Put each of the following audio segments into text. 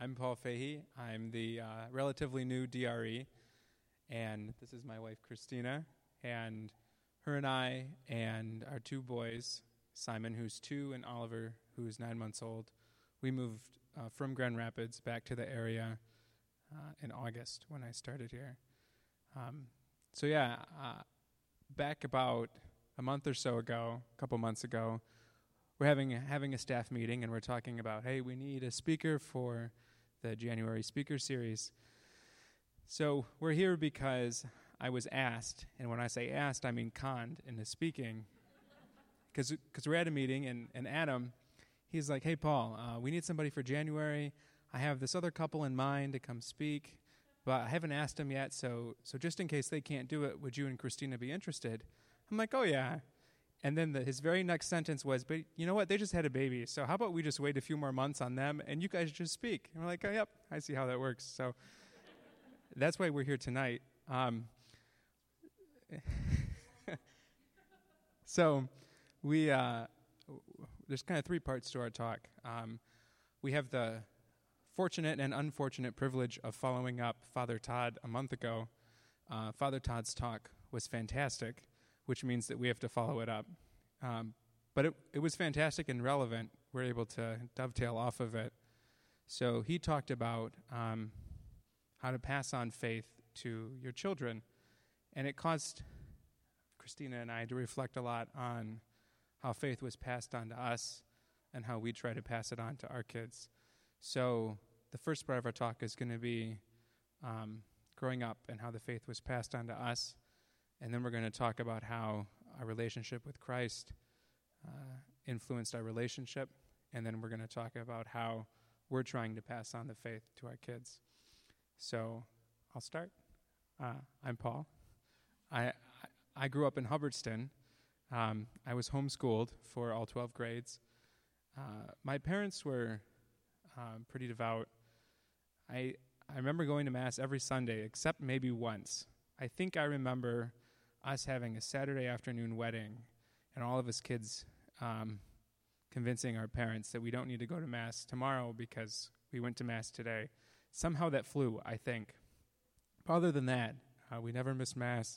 I'm Paul Fahey. I'm the relatively new DRE, and this is my wife, Christina, and her and I and our two boys, Simon, who's 2, and Oliver, who's 9 months old, we moved from Grand Rapids back to the area in August when I started here. Back about a month or so ago, a couple months ago, we're having a staff meeting, and we're talking about, hey, we need a speaker for the January speaker series. So we're here because I was asked, and when I say asked, I mean conned into speaking, because we're at a meeting, and Adam, he's like, hey, Paul, we need somebody for January. I have this other couple in mind to come speak, but I haven't asked them yet, so just in case they can't do it, would you and Christina be interested? I'm like, oh, yeah. And then his very next sentence was, but you know what? They just had a baby, so how about we just wait a few more months on them, and you guys just speak? And we're like, oh, yep, I see how that works. So that's why we're here tonight. So there's kind of 3 parts to our talk. We have the fortunate and unfortunate privilege of following up Father Todd a month ago. Father Todd's talk was fantastic, which means that we have to follow it up. But it was fantastic and relevant. We're able to dovetail off of it. So he talked about how to pass on faith to your children. And it caused Christina and I to reflect a lot on how faith was passed on to us and how we try to pass it on to our kids. So the first part of our talk is going to be growing up and how the faith was passed on to us. And then we're going to talk about how our relationship with Christ influenced our relationship. And then we're going to talk about how we're trying to pass on the faith to our kids. So I'll start. I'm Paul. I grew up in Hubbardston. I was homeschooled for all 12 grades. My parents were pretty devout. I remember going to Mass every Sunday, except maybe once. I think I remember us having a Saturday afternoon wedding, and all of us kids convincing our parents that we don't need to go to Mass tomorrow because we went to Mass today. Somehow that flew, I think. But other than that, we never missed Mass.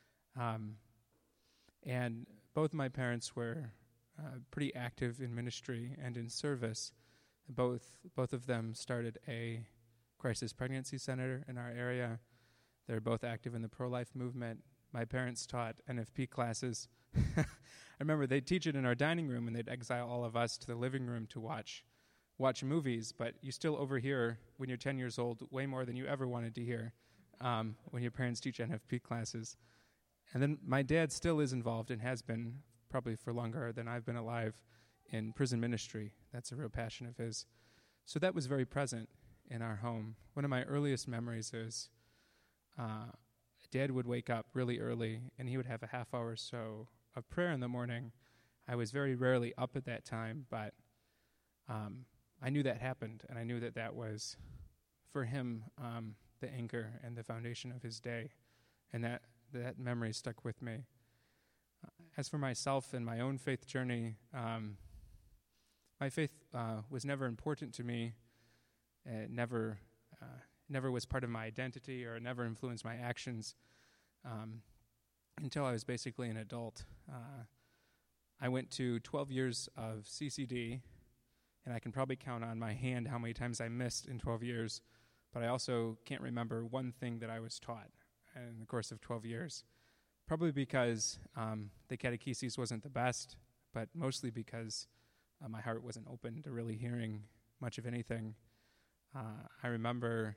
And both my parents were pretty active in ministry and in service. Both of them started a crisis pregnancy center in our area. They're both active in the pro-life movement. My parents taught NFP classes. I remember they'd teach it in our dining room, and they'd exile all of us to the living room to watch movies, but you still overhear, when you're 10 years old, way more than you ever wanted to hear when your parents teach NFP classes. And then my dad still is involved and has been, probably for longer than I've been alive, in prison ministry. That's a real passion of his. So that was very present in our home. One of my earliest memories is Dad would wake up really early, and he would have a half hour or so of prayer in the morning. I was very rarely up at that time, but I knew that happened, and I knew that was, for him, the anchor and the foundation of his day, and that memory stuck with me. As for myself and my own faith journey, my faith was never important to me. It never was part of my identity, or never influenced my actions until I was basically an adult. I went to 12 years of CCD, and I can probably count on my hand how many times I missed in 12 years, but I also can't remember one thing that I was taught in the course of 12 years. Probably because the catechesis wasn't the best, but mostly because my heart wasn't open to really hearing much of anything. I remember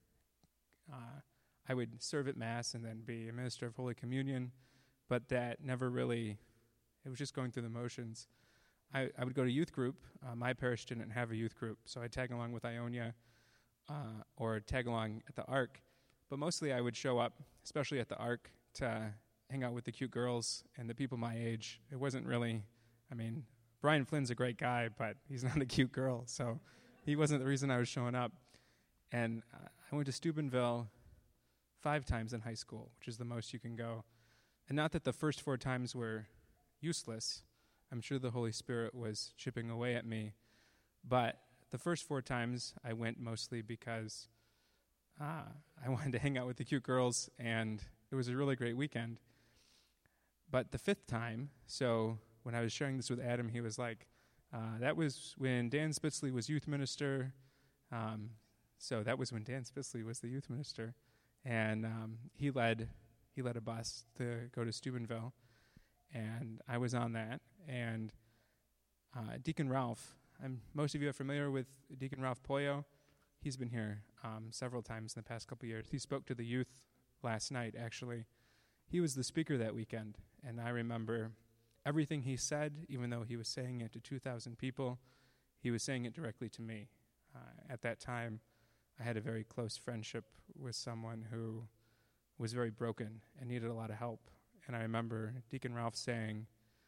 I would serve at Mass and then be a minister of Holy Communion, but that never really, it was just going through the motions. I would go to youth group. My parish didn't have a youth group, so I'd tag along with Ionia or tag along at the Ark. But mostly I would show up, especially at the Ark, to hang out with the cute girls and the people my age. It wasn't really, Brian Flynn's a great guy, but he's not a cute girl, so he wasn't the reason I was showing up. And I went to Steubenville 5 times in high school, which is the most you can go. And not that the first 4 times were useless. I'm sure the Holy Spirit was chipping away at me. But The first 4 times I went mostly because I wanted to hang out with the cute girls, and it was a really great weekend. But the 5th time, so when I was sharing this with Adam, he was like, that was when Dan Spitzley was youth minister. So that was when Dan Spitzley was the youth minister. And he led a bus to go to Steubenville. And I was on that. And Deacon Ralph, most of you are familiar with Deacon Ralph Pollo. He's been here several times in the past couple years. He spoke to the youth last night, actually. He was the speaker that weekend. And I remember everything he said, even though he was saying it to 2,000 people, he was saying it directly to me. At that time, I had a very close friendship with someone who was very broken and needed a lot of help. And I remember Deacon Ralph saying,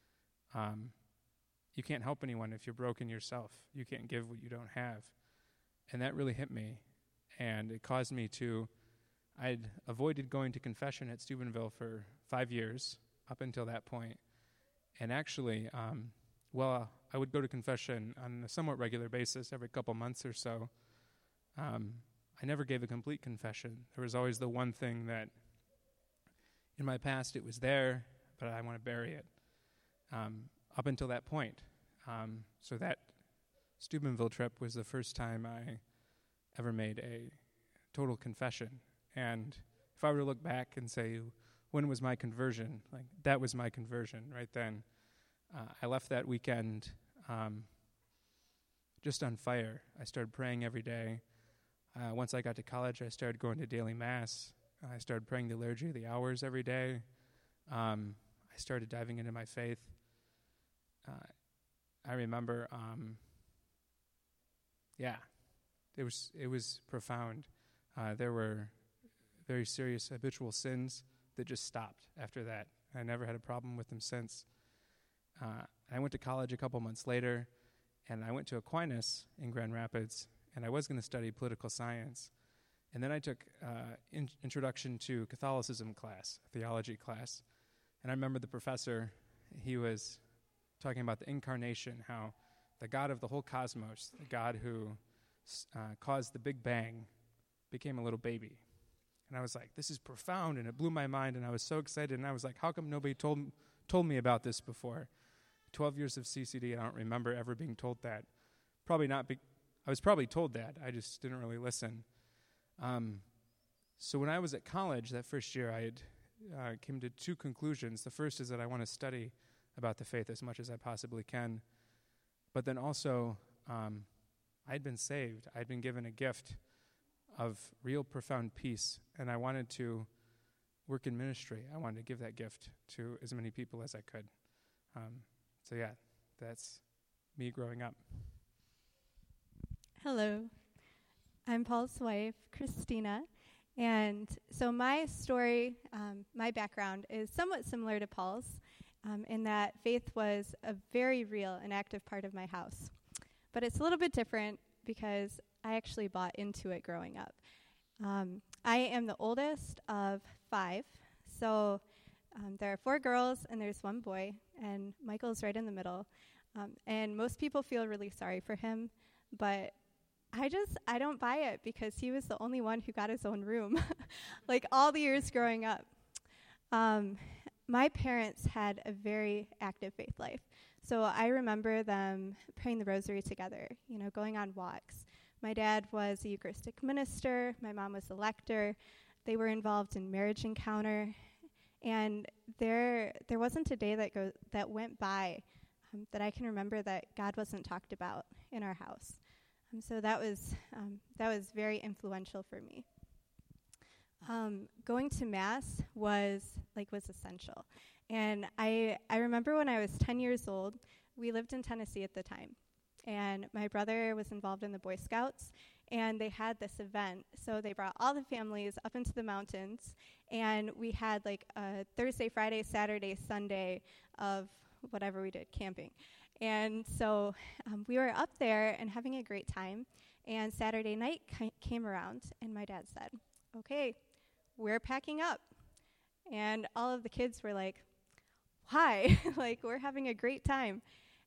you can't help anyone if you're broken yourself. You can't give what you don't have. And that really hit me. And it caused me I'd avoided going to confession at Steubenville for 5 years up until that point. And actually, I would go to confession on a somewhat regular basis every couple months or so. I never gave a complete confession. There was always the one thing that in my past it was there, but I want to bury it. Up until that point. So that Steubenville trip was the first time I ever made a total confession. And if I were to look back and say, when was my conversion? Like, that was my conversion right then. I left that weekend just on fire. I started praying every day. Once I got to college, I started going to daily mass. I started praying the Liturgy of the Hours every day. I started diving into my faith. I remember, it was profound. There were very serious habitual sins that just stopped after that. I never had a problem with them since. I went to college a couple months later, and I went to Aquinas in Grand Rapids, and I was going to study political science. And then I took Introduction to Catholicism class, a theology class. And I remember the professor, he was talking about the incarnation, how the God of the whole cosmos, the God who caused the Big Bang, became a little baby. And I was like, this is profound, and it blew my mind, and I was so excited, and I was like, how come nobody told me about this before? 12 years of CCD, I don't remember ever being told that. Probably not. I was probably told that. I just didn't really listen. So when I was at college that first year, I had came to 2 conclusions. The first is that I want to study about the faith as much as I possibly can. But then also, I'd been saved. I'd been given a gift of real profound peace, and I wanted to work in ministry. I wanted to give that gift to as many people as I could. That's me growing up. Hello, I'm Paul's wife, Christina, and so my story, my background is somewhat similar to Paul's, in that faith was a very real and active part of my house. But it's a little bit different because I actually bought into it growing up. I am the oldest of 5, so there are 4 girls and there's 1 boy, and Michael's right in the middle. And most people feel really sorry for him, but I don't buy it because he was the only one who got his own room, like all the years growing up. My parents had a very active faith life. So I remember them praying the rosary together, going on walks. My dad was a Eucharistic minister. My mom was a lector. They were involved in Marriage Encounter. And there wasn't a day that went by that I can remember that God wasn't talked about in our house. So that was very influential for me. Going to Mass was essential. And I remember when I was 10 years old, we lived in Tennessee at the time. And my brother was involved in the Boy Scouts, and they had this event. So they brought all the families up into the mountains, and we had a Thursday, Friday, Saturday, Sunday of whatever we did, camping. And so we were up there and having a great time, and Saturday night came around, and my dad said, okay, we're packing up. And all of the kids were like, why? We're having a great time. And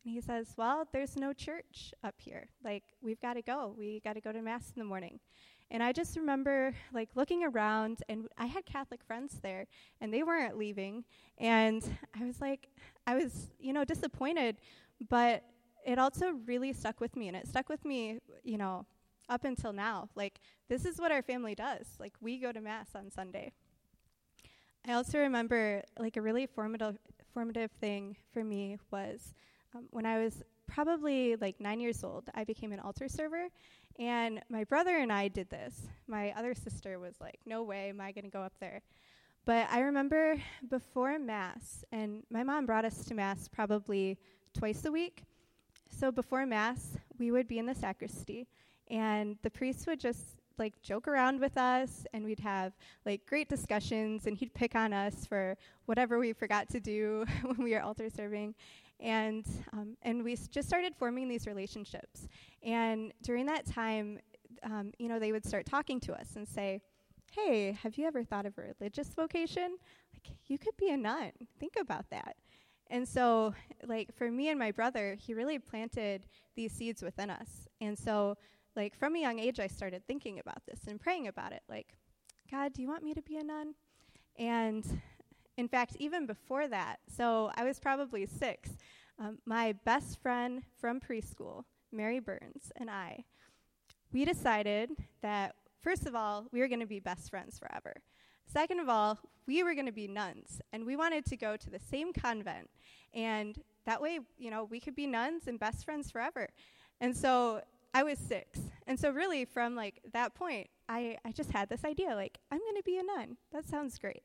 And he says, well, there's no church up here. Like, we've got to go. We got to go to Mass in the morning. And I just remember, like, looking around, and I had Catholic friends there, and they weren't leaving. And I was, disappointed, but it also really stuck with me. And it stuck with me, up until now. Like, this is what our family does. Like, we go to Mass on Sunday. I also remember, like, a really formative thing for me was when I was probably, like, 9 years old, I became an altar server. And my brother and I did this. My other sister was like, no way am I going to go up there. But I remember before Mass, and my mom brought us to Mass probably twice a week. So before Mass, we would be in the sacristy, and the priest would just, like, joke around with us, and we'd have, like, great discussions, and he'd pick on us for whatever we forgot to do when we were altar serving. And we just started forming these relationships. And during that time, they would start talking to us and say, hey, have you ever thought of a religious vocation? Like, you could be a nun. Think about that. And so, like, for me and my brother, he really planted these seeds within us. And so, like, from a young age, I started thinking about this and praying about it. Like, God, do you want me to be a nun? And in fact, even before that, so I was probably 6, my best friend from preschool, Mary Burns, and we decided that, first of all, we were going to be best friends forever. Second of all, we were going to be nuns, and we wanted to go to the same convent. And that way, we could be nuns and best friends forever. And so I was 6. And so really from, like, that point, I just had this idea, like, I'm going to be a nun. That sounds great.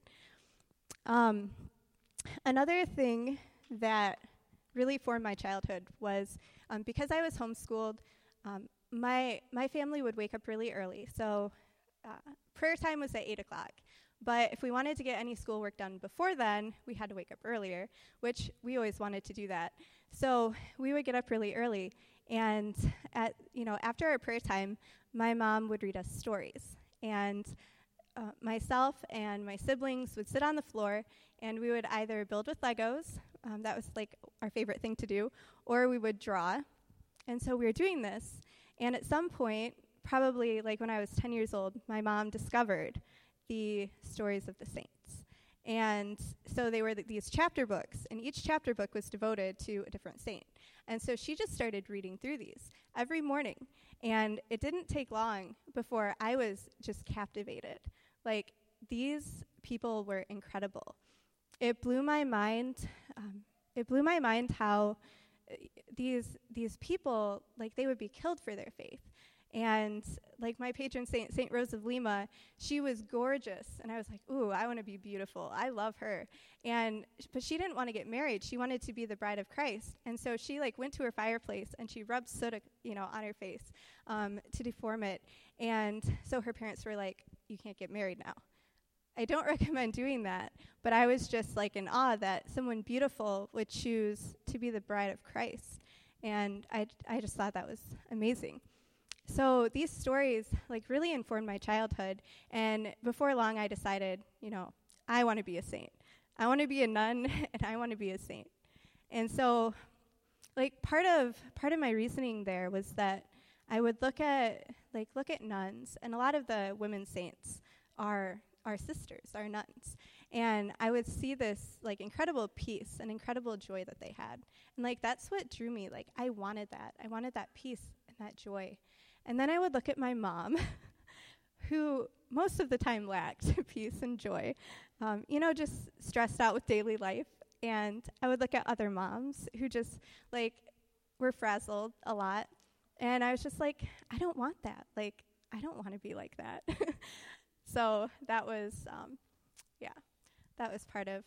Another thing that really formed my childhood was because I was homeschooled, my family would wake up really early. So prayer time was at 8 o'clock. But if we wanted to get any schoolwork done before then, we had to wake up earlier, which we always wanted to do that. So we would get up really early. And after our prayer time, my mom would read us stories. And myself and my siblings would sit on the floor, and we would either build with Legos, that was like our favorite thing to do, or we would draw. And so we were doing this, and at some point, probably like when I was 10 years old, my mom discovered the stories of the saints. And so they were these chapter books, and each chapter book was devoted to a different saint. And so she just started reading through these every morning. And it didn't take long before I was just captivated. Like, these people were incredible. It blew my mind. How these people, like, they would be killed for their faith. And like my patron saint, Saint Rose of Lima, she was gorgeous. And I was like, ooh, I want to be beautiful. I love her. But she didn't want to get married. She wanted to be the bride of Christ. And so she went to her fireplace and she rubbed soot, on her face to deform it. And so her parents were like, you can't get married now. I don't recommend doing that. But I was just in awe that someone beautiful would choose to be the bride of Christ. And I just thought that was amazing. So these stories really informed my childhood, and before long I decided, I want to be a saint. I want to be a nun, and I want to be a saint. And so part of my reasoning there was that I would look at nuns, and a lot of the women saints are our sisters, our nuns. And I would see this incredible peace and incredible joy that they had. And that's what drew me. I wanted that. I wanted that peace and that joy. And then I would look at my mom, who most of the time lacked peace and joy, just stressed out with daily life. And I would look at other moms who just, were frazzled a lot. And I was just like, I don't want that. I don't want to be like that. So that was, that was part of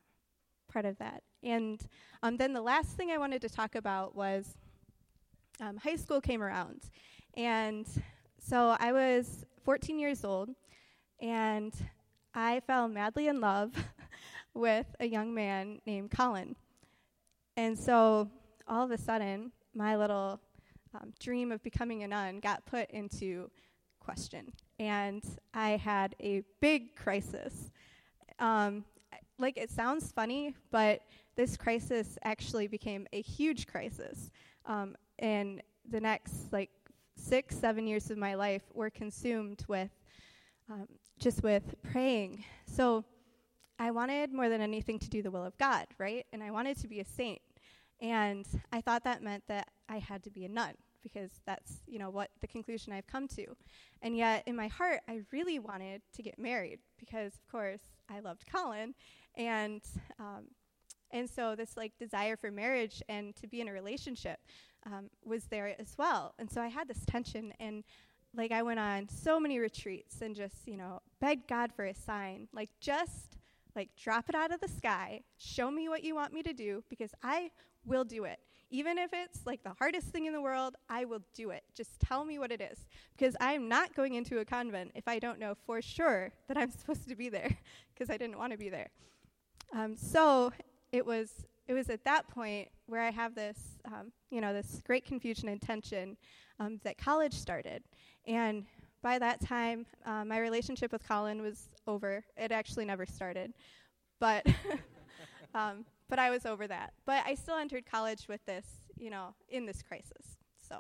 that. And then the last thing I wanted to talk about was high school came around. And so I was 14 years old, and I fell madly in love with a young man named Colin. And so all of a sudden, my little dream of becoming a nun got put into question. And I had a big crisis. It sounds funny, but this crisis actually became a huge crisis. And the next 6-7 years of my life were consumed with just with praying. So I wanted more than anything to do the will of God, right? And I wanted to be a saint. And I thought that meant that I had to be a nun, because that's, what the conclusion I've come to. And yet, in my heart, I really wanted to get married because, of course, I loved Colin. And so this, desire for marriage and to be in a relationship was there as well. And so I had this tension, and, I went on so many retreats and just, begged God for a sign. Just, drop it out of the sky, show me what you want me to do, because I will do it. Even if it's the hardest thing in the world, I will do it. Just tell me what it is, because I am not going into a convent if I don't know for sure that I'm supposed to be there, because I didn't want to be there. So it was at that point where I have this, this great confusion and tension that college started. And by that time, my relationship with Colin was over. It actually never started, but but I was over that. But I still entered college with this, in this crisis.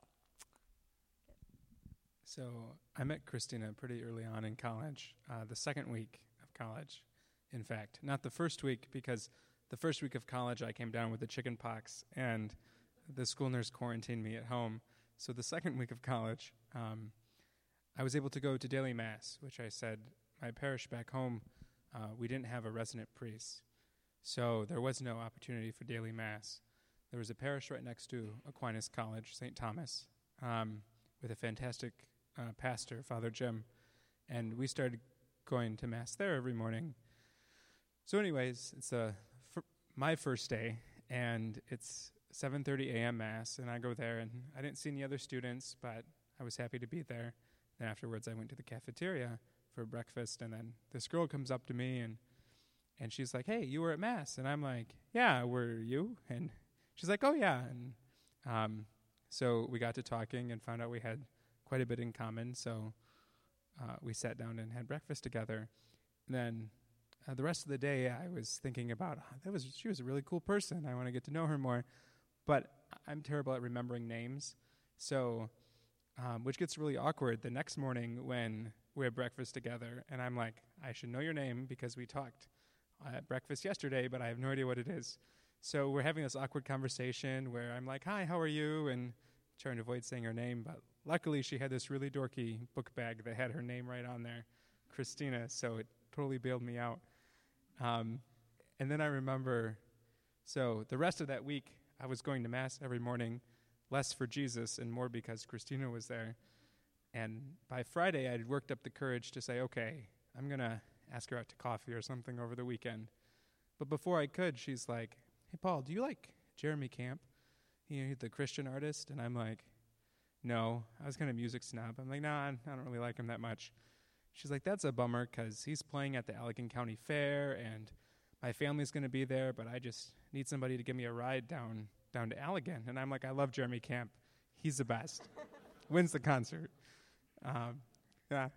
So I met Christina pretty early on in college, the second week of college, in fact. Not the first week, because the first week of college I came down with the chicken pox, and the school nurse quarantined me at home. So the second week of college, I was able to go to daily mass, which I said, my parish back home, we didn't have a resident priest. So there was no opportunity for daily mass. There was a parish right next to Aquinas College, St. Thomas, with a fantastic pastor, Father Jim, and we started going to mass there every morning. So anyways, it's my first day, and it's 7:30 a.m. mass, and I go there, and I didn't see any other students, but I was happy to be there. Then afterwards, I went to the cafeteria for breakfast, and then this girl comes up to me, and she's like, "Hey, you were at mass," and I'm like, "Yeah, were you?" And she's like, "Oh yeah," and so we got to talking and found out we had quite a bit in common. So we sat down and had breakfast together. And then the rest of the day, I was thinking about she was a really cool person. I want to get to know her more, but I'm terrible at remembering names. So which gets really awkward the next morning when we had breakfast together, and I'm like, I should know your name because we talked at breakfast yesterday, but I have no idea what it is. So we're having this awkward conversation where I'm like, "Hi, how are you?" and trying to avoid saying her name, but luckily she had this really dorky book bag that had her name right on there, Christina, so it totally bailed me out. And then I remember, so the rest of that week, I was going to mass every morning, less for Jesus and more because Christina was there. And by Friday, I had worked up the courage to say, okay, I'm going to ask her out to coffee or something over the weekend. But before I could, she's like, "Hey, Paul, do you like Jeremy Camp? He's the Christian artist?" And I'm like, "No." I was kind of music snob. I'm like, "Nah, I don't really like him that much." She's like, "That's a bummer because he's playing at the Allegan County Fair, and my family's going to be there, but I just need somebody to give me a ride down to Allegan." And I'm like, "I love Jeremy Camp. He's the best." Wins the concert. Yeah.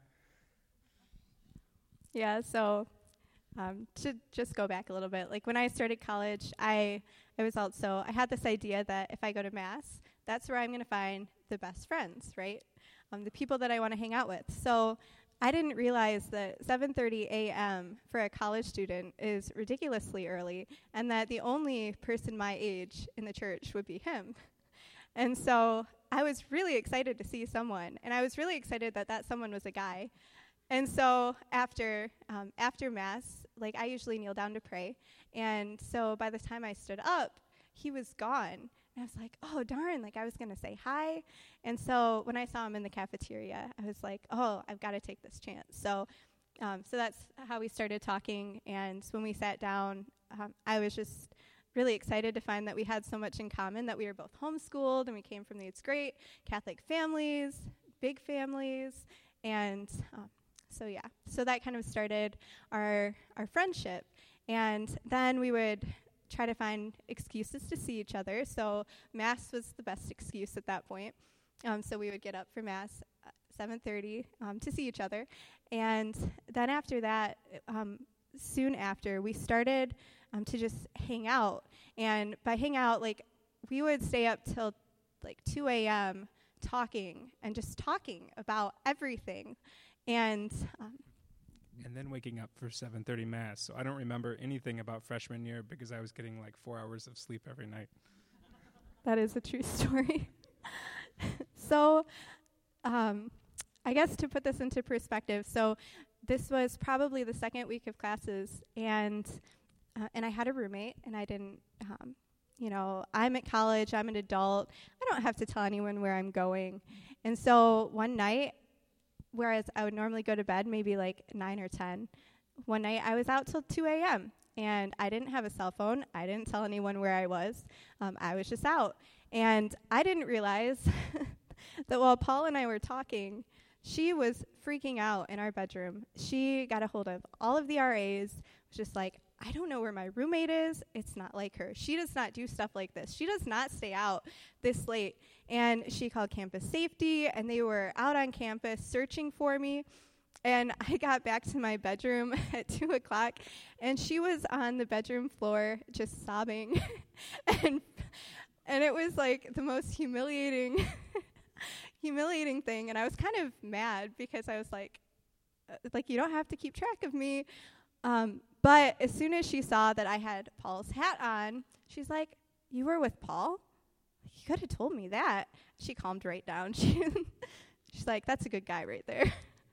Yeah, so to just go back a little bit, when I started college, I had this idea that if I go to mass, that's where I'm going to find the best friends, right? The people that I want to hang out with. So I didn't realize that 7:30 a.m. for a college student is ridiculously early, and that the only person my age in the church would be him. And so I was really excited to see someone, and I was really excited that someone was a guy. And so after mass, I usually kneel down to pray, and so by the time I stood up, he was gone. And I was like, "Oh, darn," I was going to say hi. And so when I saw him in the cafeteria, I was like, "Oh, I've got to take this chance." So that's how we started talking, and when we sat down, I was just really excited to find that we had so much in common, that we were both homeschooled, and we came from these great Catholic families, big families, and so that kind of started our friendship. And then we would try to find excuses to see each other. So mass was the best excuse at that point. So we would get up for mass 7:30 to see each other. And then after that, soon after, we started to just hang out. And by hang out, like, we would stay up till like 2 a.m. talking about everything. And then waking up for 7:30 Mass. So I don't remember anything about freshman year because I was getting like 4 hours of sleep every night. That is a true story. So I guess to put this into perspective, so this was probably the second week of classes, and I had a roommate, and I didn't, I'm at college, I'm an adult, I don't have to tell anyone where I'm going. And so one night, whereas I would normally go to bed maybe like 9 or 10, one night I was out till 2 a.m., and I didn't have a cell phone. I didn't tell anyone where I was. I was just out. And I didn't realize that while Paul and I were talking, she was freaking out in our bedroom. She got a hold of all of the RAs, was just like, I don't know where my roommate is. It's not like her. She does not do stuff like this. She does not stay out this late. And she called campus safety, and they were out on campus searching for me. And I got back to my bedroom at 2 o'clock, and she was on the bedroom floor just sobbing. and it was like the most humiliating thing. And I was kind of mad because I was like, you don't have to keep track of me. But as soon as she saw that I had Paul's hat on, she's like, you were with Paul? You could have told me that. She calmed right down. She's like, that's a good guy right there.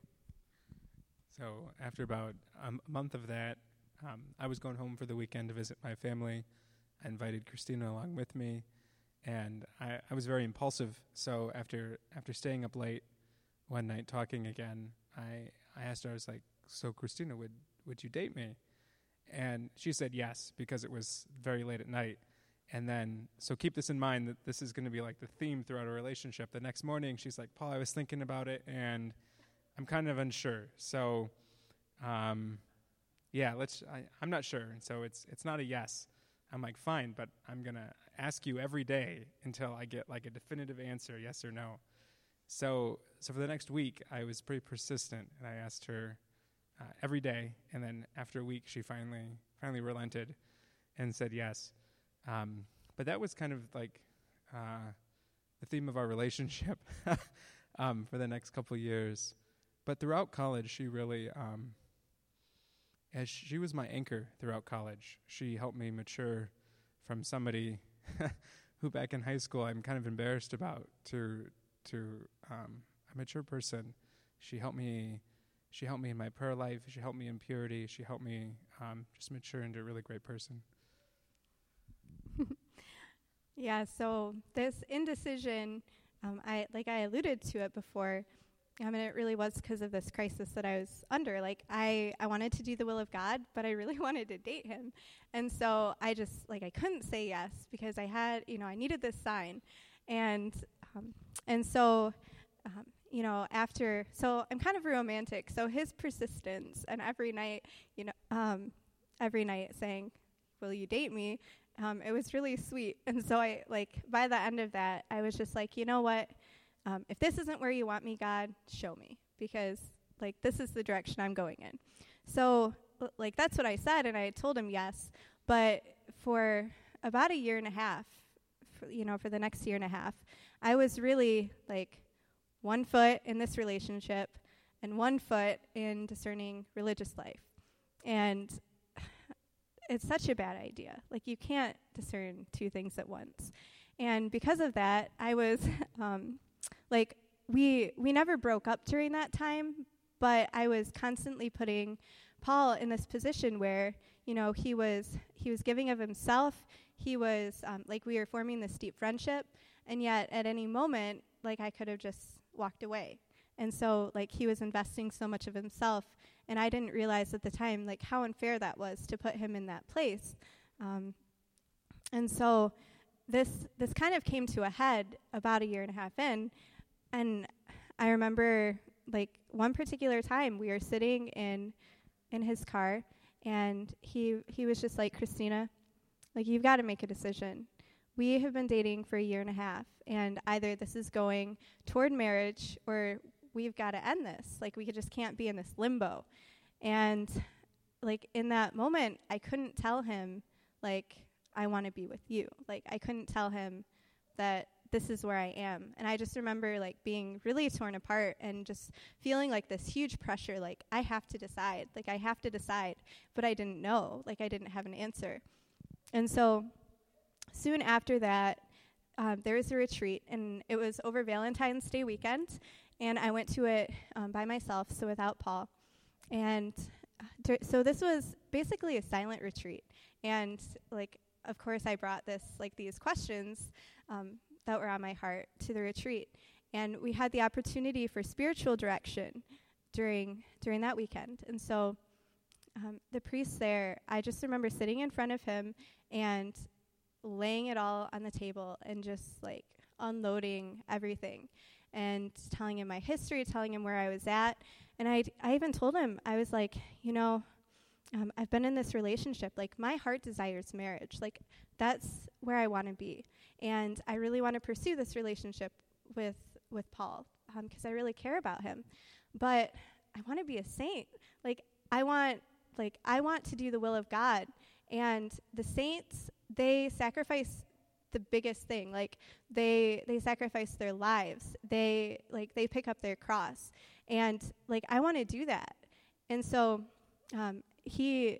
So after about a month of that, I was going home for the weekend to visit my family. I invited Christina along with me, and I was very impulsive. So after staying up late one night talking again, I asked her, I was like, so Christina, would you date me? And she said yes, because it was very late at night. And then, so keep this in mind, that this is going to be like the theme throughout our relationship. The next morning, she's like, Paul, I was thinking about it, and I'm kind of unsure. So, I'm not sure. So it's not a yes. I'm like, fine, but I'm going to ask you every day until I get like a definitive answer, yes or no. So for the next week, I was pretty persistent, and I asked her every day. And then after a week, she finally relented and said yes. But that was kind of like the theme of our relationship for the next couple of years. But throughout college, she really, as she was my anchor throughout college. She helped me mature from somebody who back in high school I'm kind of embarrassed about to a mature person. She helped me in my prayer life. She helped me in purity. She helped me just mature into a really great person. Yeah, so this indecision, I alluded to it before. It really was because of this crisis that I was under. Like, I wanted to do the will of God, but I really wanted to date him. And so I just, I couldn't say yes because I had, I needed this sign. And so I'm kind of romantic. So his persistence and every night saying, will you date me? It was really sweet. And so by the end of that, I was just like, you know what? If this isn't where you want me, God, show me, because this is the direction I'm going in. So that's what I said, and I told him yes. But for about a year and a half, for the next year and a half, I was really 1 foot in this relationship and 1 foot in discerning religious life. And it's such a bad idea. You can't discern 2 things at once. And because of that, I was we never broke up during that time, but I was constantly putting Paul in this position where, he was giving of himself. He was we were forming this deep friendship, and yet at any moment, I could have just walked away. And so he was investing so much of himself, and I didn't realize at the time how unfair that was to put him in that place. And so this kind of came to a head about a year and a half in, and I remember one particular time we were sitting in his car, and he was just like, Christina, you've got to make a decision. We have been dating for a year and a half, and either this is going toward marriage or we've got to end this. We just can't be in this limbo. And in that moment, I couldn't tell him like, I want to be with you. Like, I couldn't tell him that this is where I am. And I just remember, like, being really torn apart and just feeling like this huge pressure, like, I have to decide. Like, I have to decide. But I didn't know. Like, I didn't have an answer. And so soon after that, there was a retreat, and it was over Valentine's Day weekend. And I went to it by myself, so without Paul. And so this was basically a silent retreat. And, like, of course, I brought these questions that were on my heart to the retreat. And we had the opportunity for spiritual direction during that weekend. And so the priest there, I just remember sitting in front of him and laying it all on the table and just, like, unloading everything and telling him my history, telling him where I was at. And I even told him, I was like, I've been in this relationship. Like, my heart desires marriage. Like, that's where I want to be. And I really want to pursue this relationship with Paul because I really care about him. But I want to be a saint. Like, I want to do the will of God. And the saints, they sacrifice the biggest thing. Like, they sacrifice their lives. They pick up their cross. And, like, I want to do that. And so he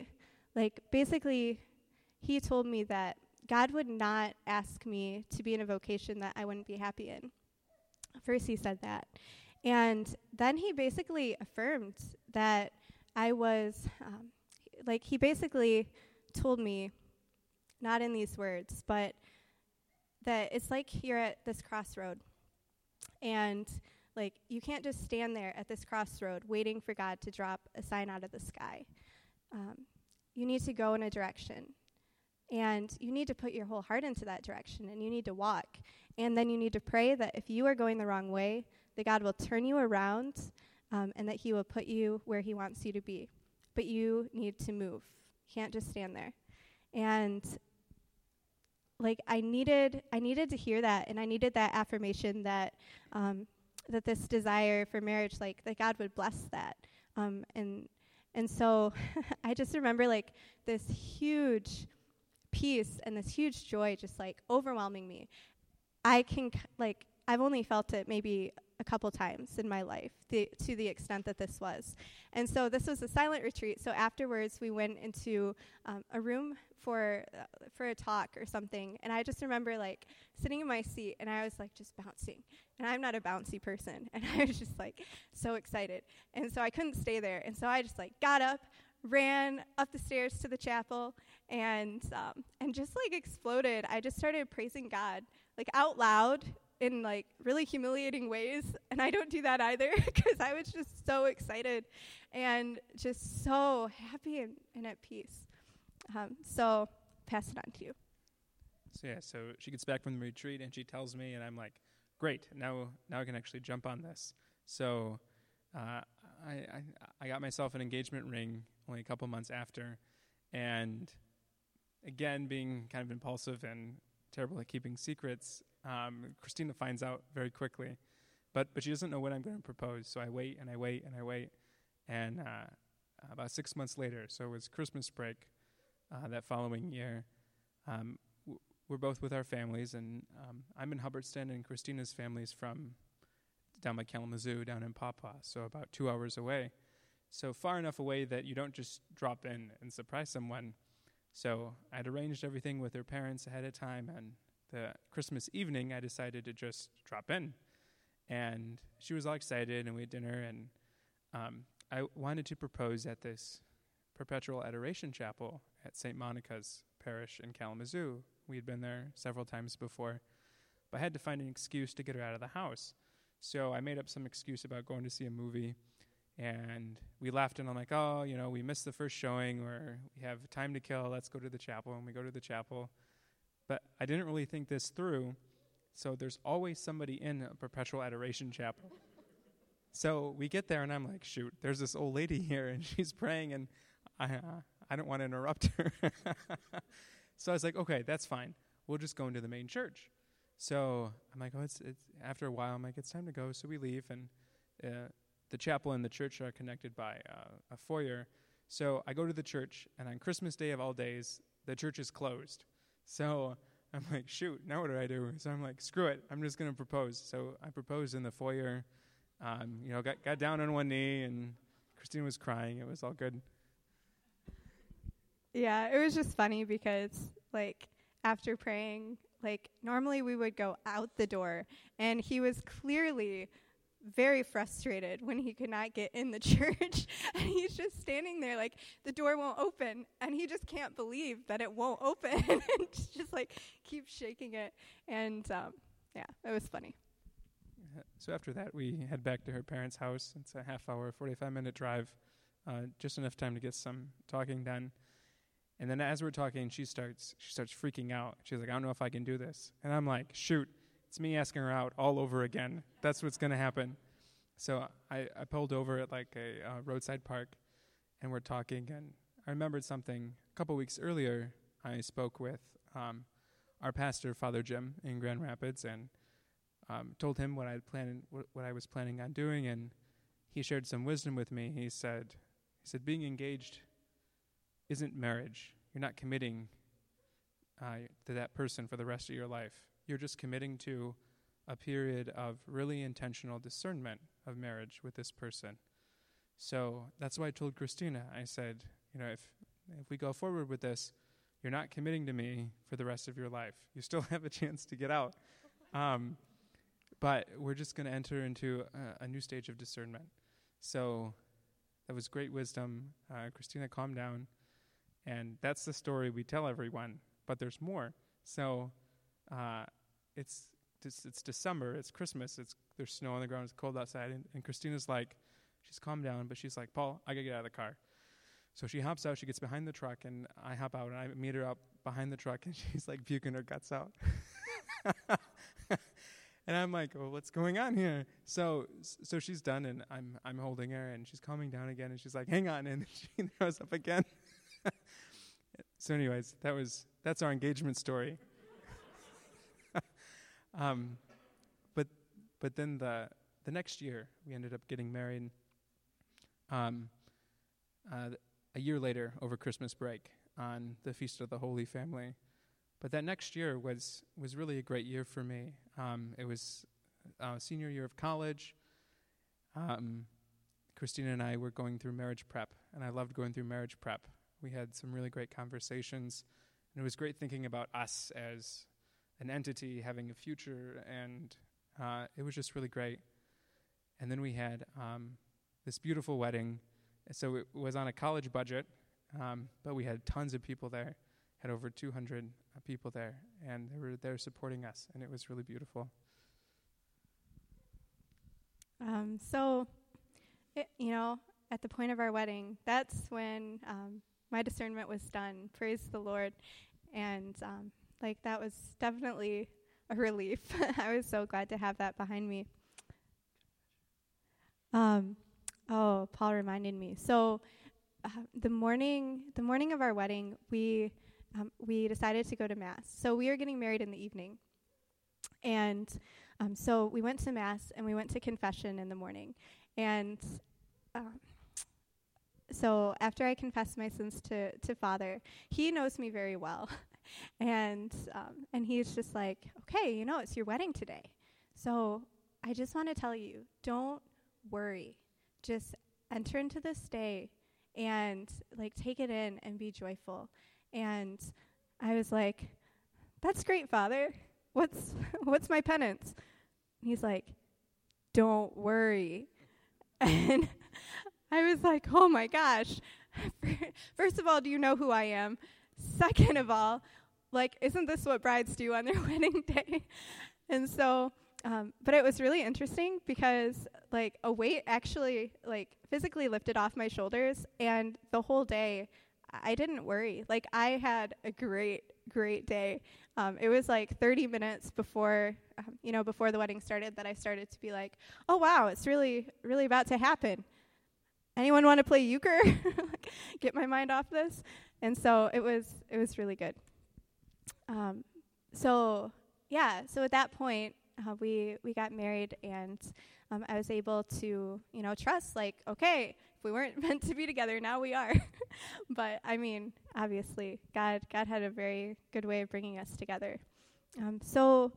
told me that God would not ask me to be in a vocation that I wouldn't be happy in. First he said that. And then he basically affirmed that I was, he basically told me, not in these words, but that it's like you're at this crossroad. And, like, you can't just stand there at this crossroad waiting for God to drop a sign out of the sky. You need to go in a direction. And you need to put your whole heart into that direction, and you need to walk. And then you need to pray that if you are going the wrong way, that God will turn you around and that he will put you where he wants you to be. But you need to move. You can't just stand there. And, like, I needed to hear that, and I needed that affirmation that that this desire for marriage, like, that God would bless that. And so I just remember, like, this huge peace and this huge joy just, like, overwhelming me. I've only felt it maybe a couple times in my life to the extent that this was. And so this was a silent retreat. So afterwards we went into a room for a talk or something. And I just remember, like, sitting in my seat, and I was, like, just bouncing. And I'm not a bouncy person. And I was just, like, so excited. And so I couldn't stay there. And so I just, like, got up, ran up the stairs to the chapel, and just, like, exploded. I just started praising God, like, out loud in, like, really humiliating ways. And I don't do that either because I was just so excited and just so happy and at peace. So pass it on to you. So she gets back from the retreat and she tells me, and I'm like, great, now I can actually jump on this. So I got myself an engagement ring only a couple months after, and again, being kind of impulsive and terrible at keeping secrets, Christina finds out very quickly, but she doesn't know when I'm going to propose. So I wait and I wait and I wait, and about 6 months later, so it was Christmas break that following year, we're both with our families, and I'm in Hubbardston, and Christina's family's from down by Kalamazoo, down in Pawpaw, so about 2 hours away. So far enough away that you don't just drop in and surprise someone. So I'd arranged everything with her parents ahead of time, and the Christmas evening I decided to just drop in. And she was all excited, and we had dinner, and I wanted to propose at this Perpetual Adoration Chapel at St. Monica's Parish in Kalamazoo. We had been there several times before, but I had to find an excuse to get her out of the house. So I made up some excuse about going to see a movie, and we left, and I'm like, we missed the first showing, or we have time to kill, let's go to the chapel, and we go to the chapel. But I didn't really think this through, so there's always somebody in a Perpetual Adoration Chapel. So we get there, and I'm like, shoot, there's this old lady here, and she's praying, and I don't want to interrupt her. So I was like, okay, that's fine. We'll just go into the main church. So I'm like, it's after a while, I'm like, it's time to go. So we leave, and the chapel and the church are connected by a foyer. So I go to the church, and on Christmas Day of all days, the church is closed. So I'm like, shoot, now what do I do? So I'm like, screw it, I'm just going to propose. So I proposed in the foyer, got down on one knee, and Christina was crying. It was all good. Yeah, it was just funny because, like, after praying, like, normally we would go out the door, and he was clearly very frustrated when he could not get in the church, and he's just standing there like the door won't open, and he just can't believe that it won't open, and just like keeps shaking it, and it was funny. So after that, we head back to her parents' house. It's a half-hour, 45-minute drive, just enough time to get some talking done. And then as we're talking, she starts freaking out. She's like, I don't know if I can do this. And I'm like, shoot, it's me asking her out all over again. That's what's going to happen. So I pulled over at like a roadside park, and we're talking. And I remembered something. A couple weeks earlier, I spoke with our pastor, Father Jim, in Grand Rapids, and told him what I was planning on doing. And he shared some wisdom with me. He said, being engaged isn't marriage. You're not committing to that person for the rest of your life. You're just committing to a period of really intentional discernment of marriage with this person. So that's why I told Christina, I said, if we go forward with this, you're not committing to me for the rest of your life. You still have a chance to get out. But we're just going to enter into a new stage of discernment. So that was great wisdom. Christina calmed down. And that's the story we tell everyone. But there's more. So it's December, it's Christmas, there's snow on the ground, it's cold outside, and Christina's like, she's calmed down, but she's like, Paul, I gotta get out of the car. So she hops out, she gets behind the truck, and I hop out, and I meet her up behind the truck, and she's like puking her guts out. And I'm like, well, what's going on here? So she's done, and I'm holding her, and she's calming down again, and she's like, hang on, and she throws up again. So anyways, that's our engagement story. But then the next year we ended up getting married. A year later, over Christmas break, on the Feast of the Holy Family. But that next year was really a great year for me. It was senior year of college. Christina and I were going through marriage prep, and I loved going through marriage prep. We had some really great conversations, and it was great thinking about us as an entity having a future, and it was just really great. And then we had this beautiful wedding. So it was on a college budget, but we had tons of people there, had over 200 people there, and they were there supporting us, and it was really beautiful. At the point of our wedding, that's when my discernment was done. Praise the Lord. And that was definitely a relief. I was so glad to have that behind me. Paul reminded me. So the morning of our wedding, we decided to go to Mass. So we were getting married in the evening. And so we went to Mass, and we went to confession in the morning. And so after I confessed my sins to Father, he knows me very well. And he's just like, okay, it's your wedding today. So I just want to tell you, don't worry. Just enter into this day and take it in and be joyful. And I was like, that's great, Father. What's my penance? And he's like, don't worry. And I was like, oh my gosh. First of all, do you know who I am? Second of all, isn't this what brides do on their wedding day? And so, but it was really interesting because a weight actually physically lifted off my shoulders, and the whole day I didn't worry. I had a great day. It was 30 minutes before the wedding started that I started to be like, oh wow, it's really, really about to happen. Anyone want to play euchre? Get my mind off this. And so it was really good. So at that point, we got married, and I was able to, trust, okay, we weren't meant to be together, now we are. But I mean, obviously, God had a very good way of bringing us together. So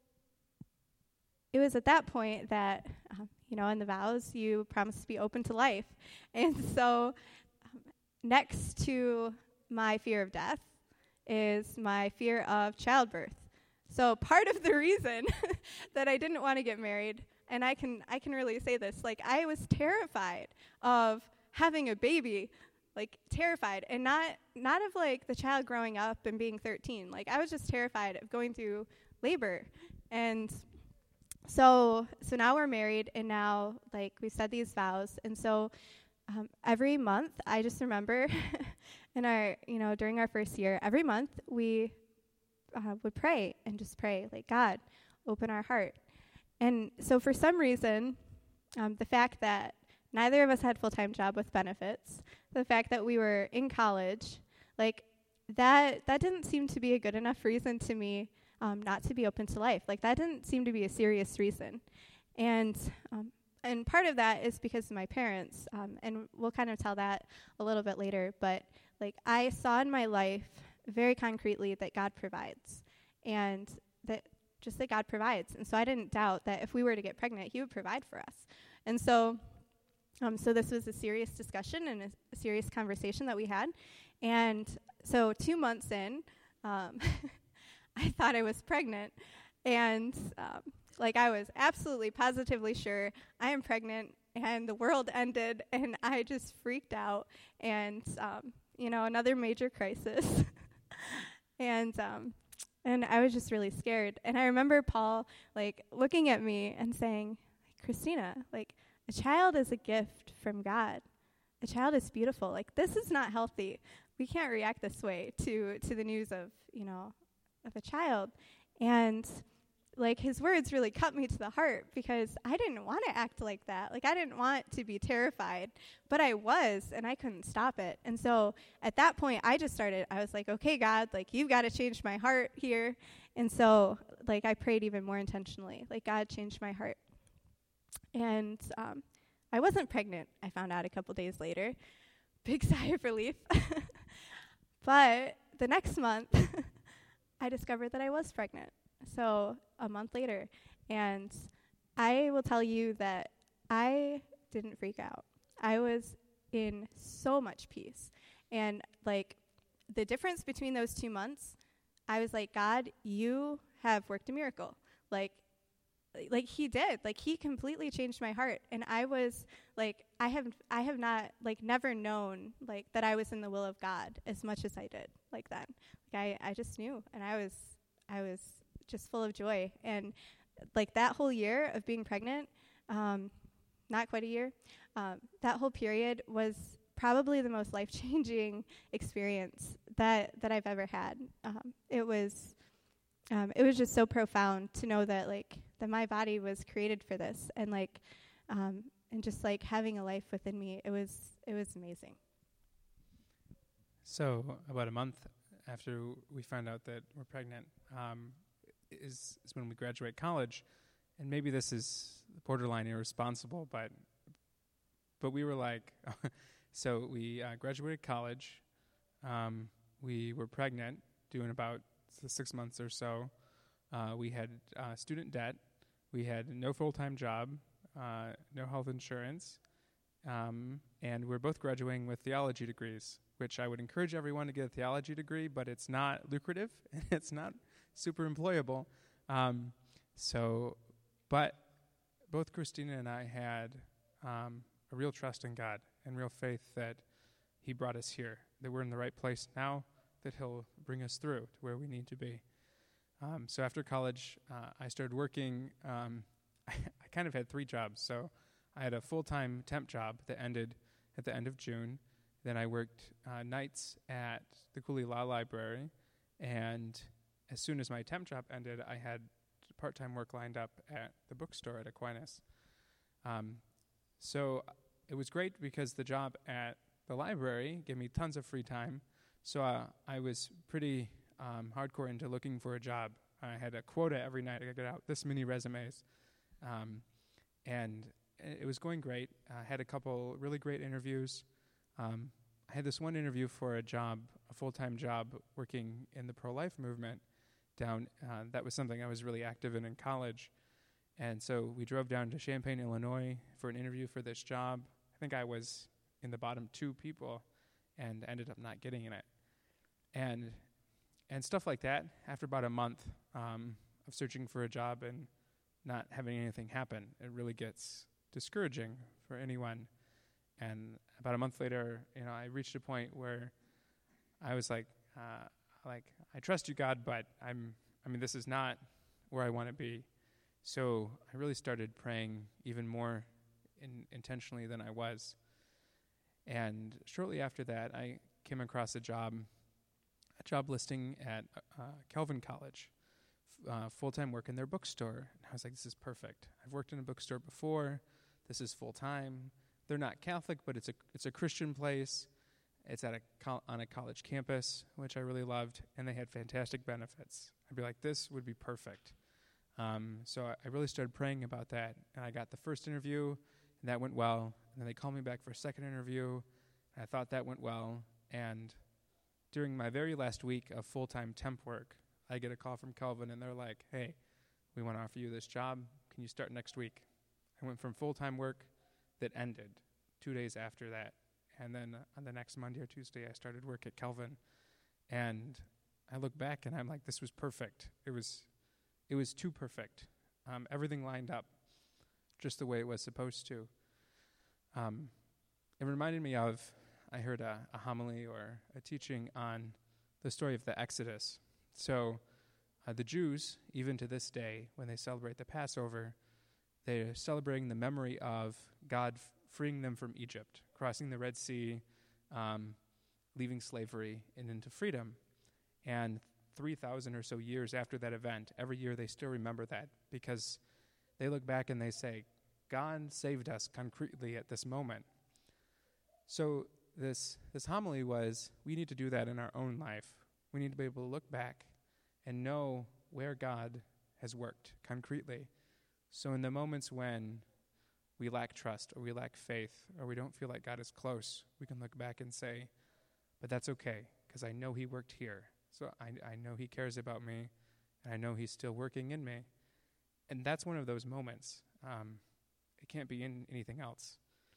it was at that point that, in the vows, you promise to be open to life. And so next to my fear of death is my fear of childbirth. So part of the reason that I didn't want to get married, and I can really say this, like, I was terrified of having a baby, like, terrified, and not of, like, the child growing up and being 13. Like, I was just terrified of going through labor. And so now we're married, and now, like, we said these vows, and so every month, I just remember during our first year, every month we would pray and just pray, like, God, open our heart. And so for some reason, the fact that neither of us had full-time job with benefits, the fact that we were in college, like, that didn't seem to be a good enough reason to me not to be open to life. Like, that didn't seem to be a serious reason. And part of that is because of my parents, and we'll kind of tell that a little bit later, but, like, I saw in my life very concretely that God provides, and that God provides. And so I didn't doubt that if we were to get pregnant, he would provide for us. And so this was a serious discussion and a serious conversation that we had. And so 2 months in, I thought I was pregnant, and I was absolutely positively sure I am pregnant, and the world ended, and I just freaked out, and another major crisis. And I was just really scared. And I remember Paul, like, looking at me and saying, Christina, like, a child is a gift from God. A child is beautiful. Like, this is not healthy. We can't react this way to the news of a child. And, like, his words really cut me to the heart, because I didn't want to act like that. Like, I didn't want to be terrified, but I was, and I couldn't stop it. And so at that point, I was like, okay, God, like, you've got to change my heart here. And so, like, I prayed even more intentionally. Like, God, changed my heart. And I wasn't pregnant, I found out a couple days later. Big sigh of relief. But the next month, I discovered that I was pregnant. So a month later, and I will tell you that I didn't freak out. I was in so much peace. And, like, the difference between those 2 months, I was like, God, you have worked a miracle. Like he did. Like, he completely changed my heart. And I was like, I have not, like, never known, like, that I was in the will of God as much as I did, like, then. Like, I just knew, and I was just full of joy. And, like, that whole year of being pregnant, not quite a year, that whole period was probably the most life-changing experience that I've ever had. It was just so profound to know that, like, that my body was created for this, and, like, and just, like, having a life within me, it was amazing. So about a month after we found out that we're pregnant, is when we graduate college, and maybe this is borderline irresponsible, but we were like, so we graduated college, we were pregnant, doing about 6 months or so. We had student debt, we had no full-time job, no health insurance, and we're both graduating with theology degrees, which I would encourage everyone to get a theology degree, but it's not lucrative, and it's not super employable. But both Christina and I had a real trust in God and real faith that he brought us here, that we're in the right place now, that he'll bring us through to where we need to be. So after college, I started working. I kind of had 3 jobs. So I had a full-time temp job that ended at the end of June. Then I worked nights at the Cooley Law Library, and as soon as my temp job ended, I had part-time work lined up at the bookstore at Aquinas. So it was great because the job at the library gave me tons of free time. So I was pretty hardcore into looking for a job. I had a quota every night. I could get out this many resumes. And it was going great. I had a couple really great interviews. I had this one interview for a full-time job, working in the pro-life movement down. That was something I was really active in college. And so we drove down to Champaign, Illinois for an interview for this job. I think I was in the bottom 2 people and ended up not getting in it. And stuff like that, after about a month of searching for a job and not having anything happen, it really gets discouraging for anyone. And about a month later, I reached a point where I was like, I trust you, God, but this is not where I want to be. So I really started praying even more intentionally than I was. And shortly after that, I came across a job listing at Calvin College, full-time work in their bookstore. And I was like, this is perfect. I've worked in a bookstore before. This is full-time. They're not Catholic, but it's a Christian place. It's on a college campus, which I really loved, and they had fantastic benefits. I'd be like, this would be perfect. So I really started praying about that, and I got the first interview, and that went well. And then they called me back for a second interview, and I thought that went well. And during my very last week of full-time temp work, I get a call from Calvin, and they're like, hey, we want to offer you this job. Can you start next week? I went from full-time work that ended 2 days after that. And then on the next Monday or Tuesday, I started work at Calvin. And I look back, and I'm like, this was perfect. It was too perfect. Everything lined up just the way it was supposed to. It reminded me of, I heard a homily or a teaching on the story of the Exodus. So the Jews, even to this day, when they celebrate the Passover, they're celebrating the memory of God freeing them from Egypt, crossing the Red Sea, leaving slavery, and into freedom. And 3,000 or so years after that event, every year they still remember that, because they look back and they say, God saved us concretely at this moment. So this homily was, we need to do that in our own life. We need to be able to look back and know where God has worked concretely. So in the moments when we lack trust or we lack faith or we don't feel like God is close, we can look back and say, but that's okay, because I know he worked here. So I know he cares about me, and I know he's still working in me. And that's one of those moments. It can't be in anything else.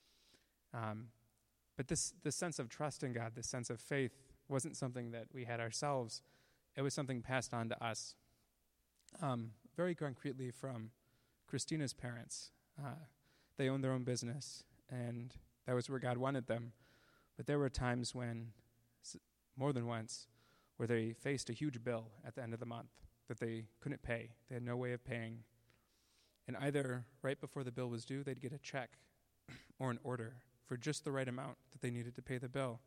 But this sense of trust in God, this sense of faith, wasn't something that we had ourselves. It was something passed on to us. Very concretely from Christina's parents. They owned their own business, and that was where God wanted them. But there were times when, more than once, where they faced a huge bill at the end of the month that they couldn't pay. They had no way of paying. And either right before the bill was due, they'd get a check or an order for just the right amount that they needed to pay the bill.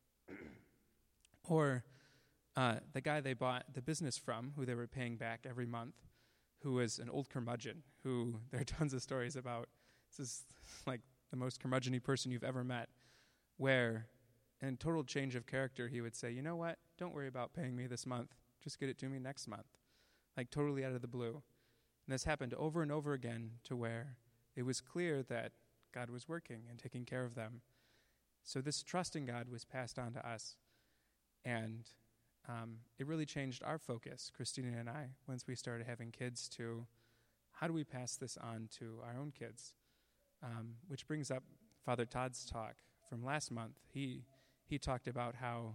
Or the guy they bought the business from, who they were paying back every month, who was an old curmudgeon, who there are tons of stories about. This is like the most curmudgeon-y person you've ever met, where in total change of character, he would say, you know what, don't worry about paying me this month. Just get it to me next month. Like totally out of the blue. And this happened over and over again, to where it was clear that God was working and taking care of them. So this trust in God was passed on to us. And it really changed our focus, Christina and I, once we started having kids, to how do we pass this on to our own kids? Which brings up Father Todd's talk from last month. He talked about how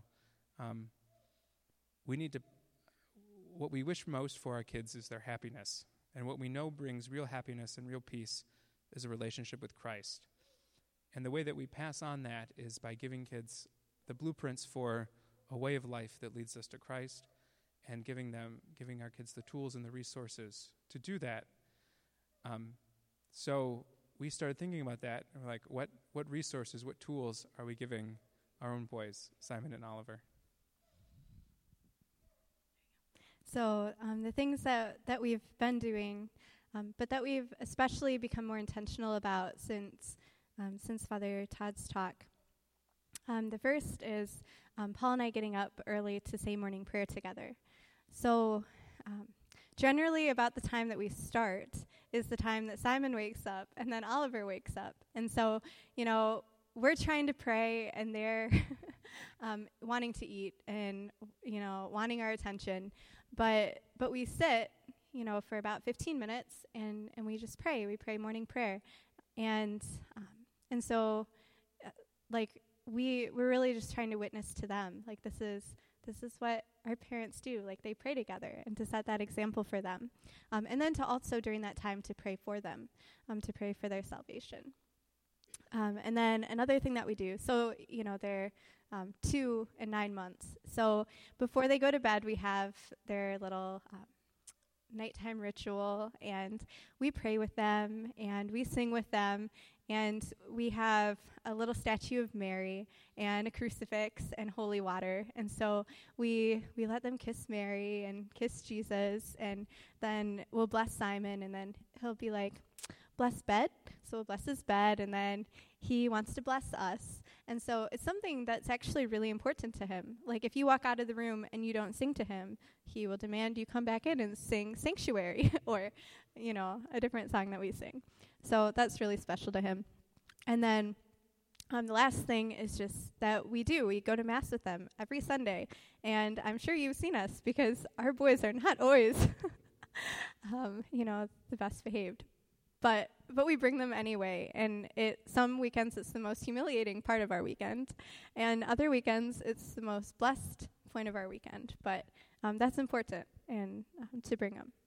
what we wish most for our kids is their happiness. And what we know brings real happiness and real peace is a relationship with Christ. And the way that we pass on that is by giving kids the blueprints for a way of life that leads us to Christ, and giving our kids the tools and the resources to do that. So we started thinking about that, and we're like, what resources, what tools are we giving our own boys, Simon and Oliver? So the things that we've been doing, but that we've especially become more intentional about since Father Todd's talk. The first is Paul and I getting up early to say morning prayer together. So generally about the time that we start is the time that Simon wakes up and then Oliver wakes up. And so, we're trying to pray and they're wanting to eat and, wanting our attention. But we sit, for about 15 minutes and we just pray. We pray morning prayer. And so, we're really just trying to witness to them. Like, this is what our parents do. Like, they pray together, and to set that example for them. And then to also, during that time, to pray for them, to pray for their salvation. And then another thing that we do, so, they're 2 and 9 months. So before they go to bed, we have their little nighttime ritual, and we pray with them, and we sing with them, and we have a little statue of Mary and a crucifix and holy water. And so we let them kiss Mary and kiss Jesus, and then we'll bless Simon, and then he'll be like, bless bed. So we'll bless his bed, and then he wants to bless us. And so it's something that's actually really important to him. Like, if you walk out of the room and you don't sing to him, he will demand you come back in and sing Sanctuary or, a different song that we sing. So that's really special to him. And then the last thing is just that we go to Mass with them every Sunday. And I'm sure you've seen us because our boys are not always, the best behaved. But we bring them anyway, and some weekends it's the most humiliating part of our weekend, and other weekends it's the most blessed point of our weekend. But that's important, and to bring them.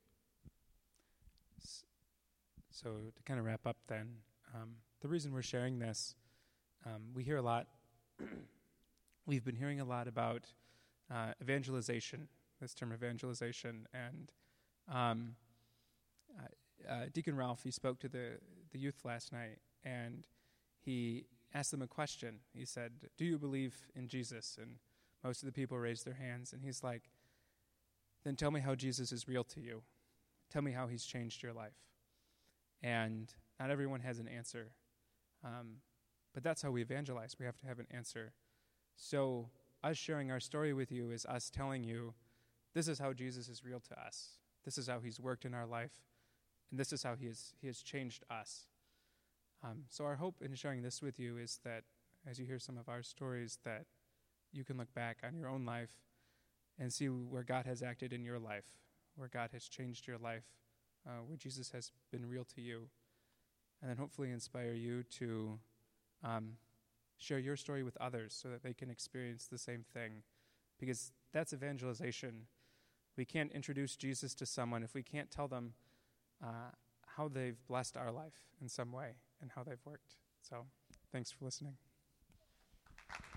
So to kind of wrap up then, the reason we're sharing this, we hear a lot, we've been hearing a lot about evangelization, this term evangelization, and Deacon Ralph, he spoke to the youth last night, and he asked them a question. He said, do you believe in Jesus? And most of the people raised their hands, and he's like, then tell me how Jesus is real to you. Tell me how he's changed your life. And not everyone has an answer, but that's how we evangelize. We have to have an answer. So us sharing our story with you is us telling you, this is how Jesus is real to us. This is how he's worked in our life. And this is how he has changed us. So our hope in sharing this with you is that as you hear some of our stories, that you can look back on your own life and see where God has acted in your life, where God has changed your life, where Jesus has been real to you, and then hopefully inspire you to share your story with others so that they can experience the same thing, because that's evangelization. We can't introduce Jesus to someone if we can't tell them how they've blessed our life in some way and how they've worked. So thanks for listening.